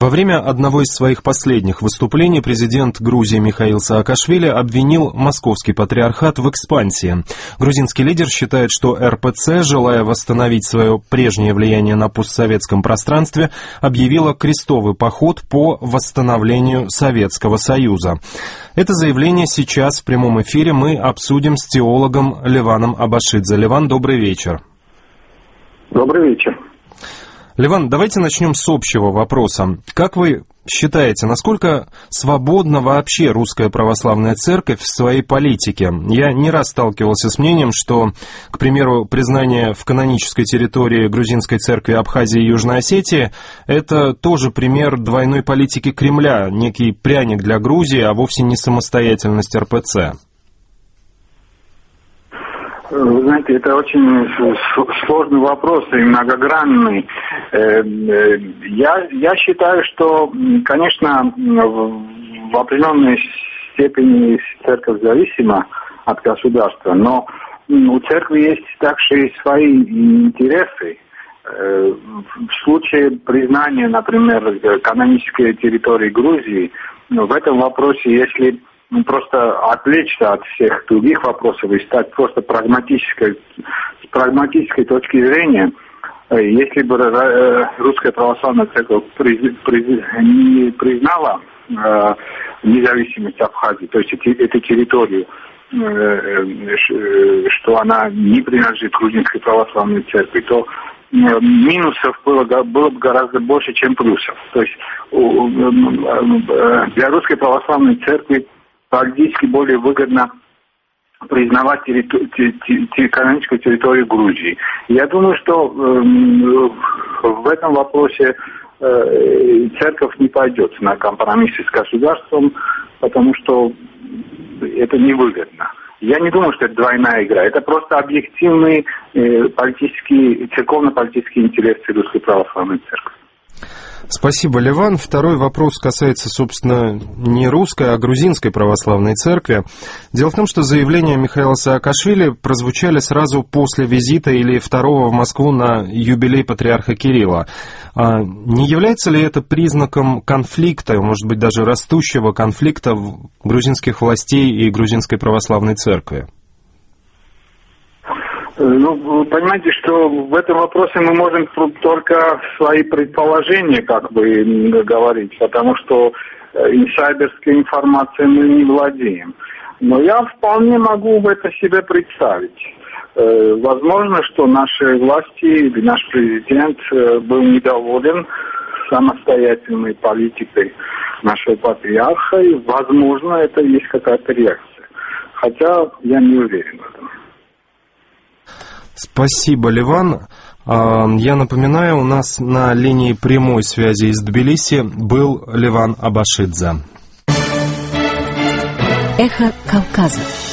Во время одного из своих последних выступлений президент Грузии Михаил Саакашвили обвинил московский патриархат в экспансии. Грузинский лидер считает, что РПЦ, желая восстановить свое прежнее влияние на постсоветском пространстве, объявила крестовый поход по восстановлению Советского Союза. Это заявление сейчас в прямом эфире мы обсудим с теологом Леваном Абашидзе. Леван, добрый вечер. Добрый вечер. Леван, давайте начнем с общего вопроса. Как вы считаете, насколько свободна вообще Русская Православная Церковь в своей политике? Я не раз сталкивался с мнением, что, к примеру, признание в канонической территории Грузинской Церкви Абхазии и Южной Осетии – это тоже пример двойной политики Кремля, некий пряник для Грузии, а вовсе не самостоятельность РПЦ. Вы знаете, это очень сложный вопрос и многогранный. Я считаю, что, конечно, в определенной степени церковь зависима от государства, но у церкви есть также и свои интересы. В случае признания, например, канонической территории Грузии, в этом вопросе, если просто отвлечься от всех других вопросов и стать просто с прагматической точки зрения, если бы Русская Православная Церковь не признала независимость Абхазии, то есть эту территорию, что она не принадлежит Грузинской Православной Церкви, то минусов было бы гораздо больше, чем плюсов. То есть для Русской Православной Церкви практически более выгодно признавать каноническую территорию Грузии. Я думаю, что в этом вопросе церковь не пойдет на компромиссы с государством, потому что это невыгодно. Я не думаю, что это двойная игра. Это просто объективные церковно-политические интересы Русской Православной Церкви. Спасибо, Леван. Второй вопрос касается, собственно, не русской, а грузинской православной церкви. Дело в том, что заявления Михаила Саакашвили прозвучали сразу после визита или второго в Москву на юбилей патриарха Кирилла. Не является ли это признаком конфликта, может быть, даже растущего конфликта грузинских властей и грузинской православной церкви? Ну, вы понимаете, что в этом вопросе мы можем только свои предположения как бы говорить, потому что инсайдерской информацией мы не владеем. Но я вполне могу это себе представить. Возможно, что наши власти или наш президент был недоволен самостоятельной политикой нашего патриарха, и, возможно, это есть какая-то реакция. Хотя я не уверен в этом. Спасибо, Леван. Я напоминаю, у нас на линии прямой связи из Тбилиси был Леван Абашидзе. Эхо Кавказа.